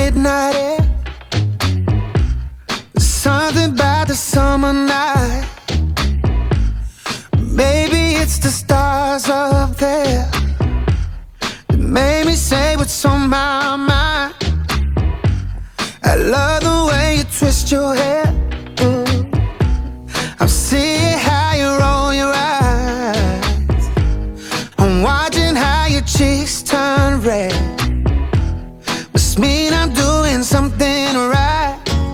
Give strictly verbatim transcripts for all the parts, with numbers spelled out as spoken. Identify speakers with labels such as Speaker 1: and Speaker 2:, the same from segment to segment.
Speaker 1: midnight air. There's something about the summer night. Maybe it's the stars up there that made me say what's on my mind. I love the way you twist your hair. mm. I'm seeing how you roll your eyes. I'm watching how your cheeks turn red. Must mean I'm doing something right.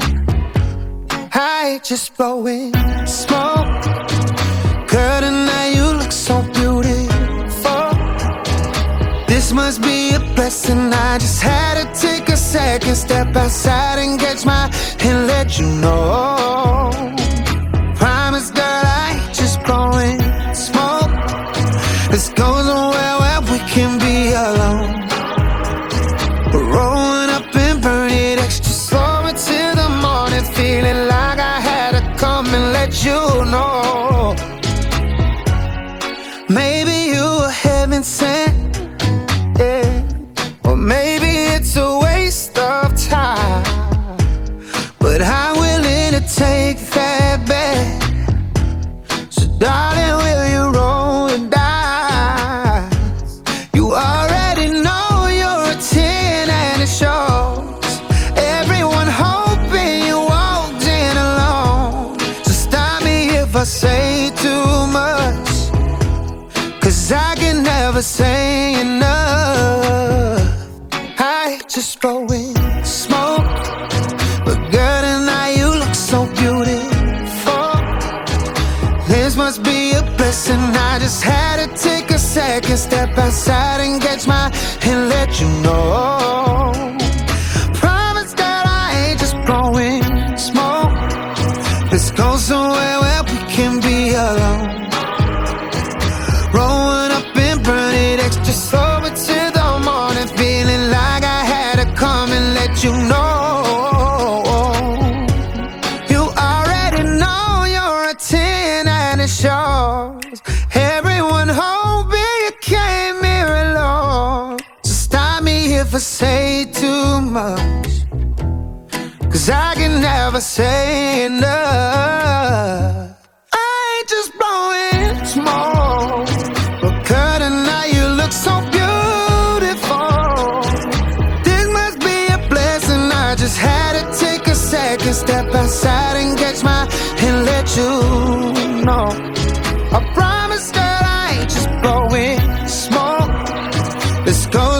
Speaker 1: I just blowing smoke. Girl, tonight you look so beautiful. This must be a blessing. I just had to take a second, step outside and catch my and let you know. Promise, girl, I ain't just blowing smoke. This goes nowhere where we can be alone. We're rolling up and burn it extra slow until the morning, feeling like I had to come and let you know. Maybe you were heaven sent, yeah. Or maybe it's a waste of time, but I'm willing to take that bet. So darling, will you roll the dice? You already know you're a ten and it shows. Everyone hoping you walked in alone. So stop me if I say too much, 'cause I can never say enough. I just blowing smoke. But girl, tonight you look so beautiful. This must be a blessing. I just had to take a second, step outside and catch my and let you know. Promise, girl, I ain't just blowing smoke. Let's go somewhere where we can be alone. Rolling up and burn it extra slow until the morning, feeling like I had to come and let you know. You already know you're a ten and it shows. Everyone hoping you came here alone. So stop me if I say too much, 'cause I can never say enough. I ain't just blowing smoke. But girl, tonight you look so beautiful. This must be a blessing. I just had to take a second, step outside and catch my and let you know. I promise, girl, I ain't just blowing smoke. Let's go